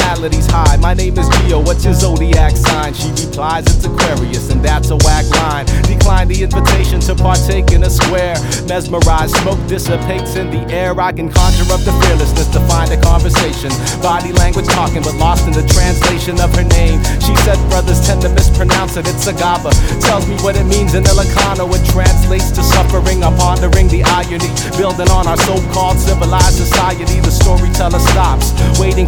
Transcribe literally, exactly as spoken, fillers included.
personality's high. My name is Geo, what's your zodiac sign? She replies, it's Aquarius, and that's a whack line. Decline the invitation to partake in a square. Mesmerized, smoke dissipates in the air. I can conjure up the fearlessness to find a conversation. Body language talking, but lost in the translation of her name. She said brothers tend to mispronounce it, it's Agaba. Tells me what it means in Ilocano. It translates to suffering. I'm pondering the irony, building on our so-called civilized society. The storyteller stops, waiting